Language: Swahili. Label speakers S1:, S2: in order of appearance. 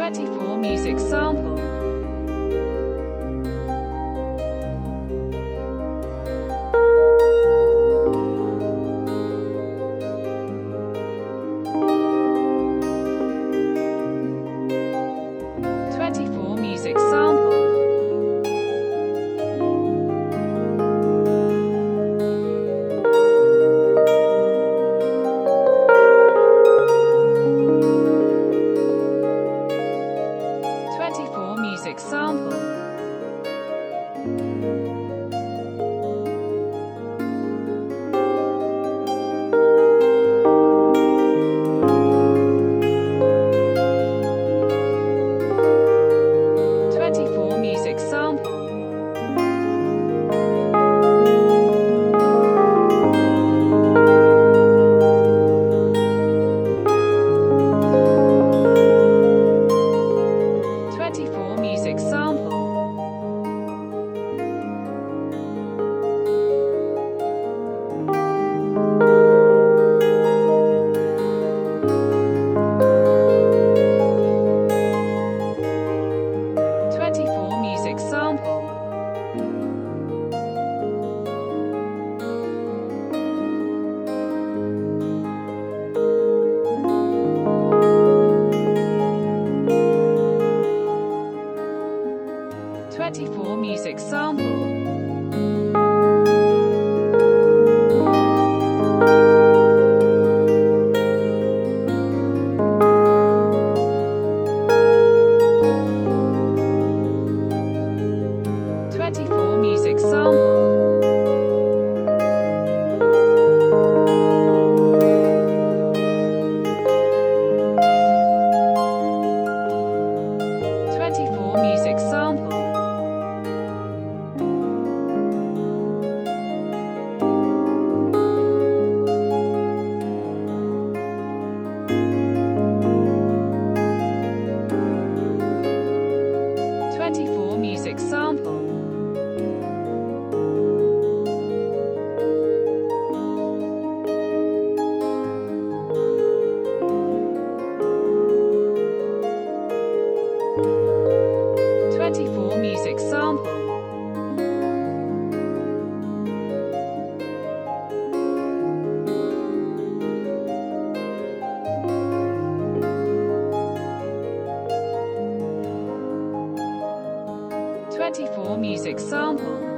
S1: 24 music sample. 24 music sample. 24 music sample. 24 music sample. 24 music sample. 24 music sample. 24 music sample. 24 music sample. 24 music sample. 24 music sample. 24 music sample. 24 music sample.